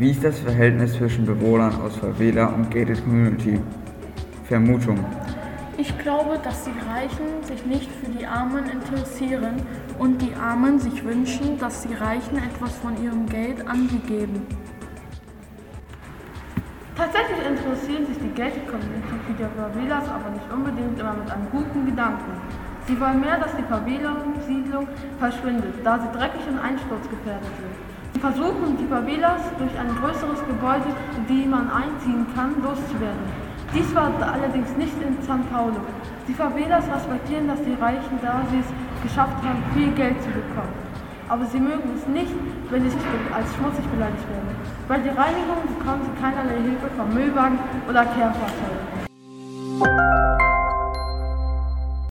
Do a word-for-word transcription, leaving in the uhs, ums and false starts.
Wie ist das Verhältnis zwischen Bewohnern aus Favela und Gated Community? Vermutung. Ich glaube, dass die Reichen sich nicht für die Armen interessieren und die Armen sich wünschen, dass die Reichen etwas von ihrem Geld an sie geben. Tatsächlich interessieren sich die Gated Community für die Favelas aber nicht unbedingt immer mit einem guten Gedanken. Sie wollen mehr, dass die Favela-Siedlung verschwindet, da sie dreckig und einsturzgefährdet sind. Sie versuchen, die Favelas durch ein größeres Gebäude, in die man einziehen kann, loszuwerden. Dies war allerdings nicht in São Paulo. Die Favelas respektieren, dass die Reichen, da sie es geschafft haben, viel Geld zu bekommen. Aber sie mögen es nicht, wenn sie als schmutzig beleidigt werden. Bei der Reinigung bekommen sie keinerlei Hilfe vom Müllwagen oder Kehrfahrzeugen.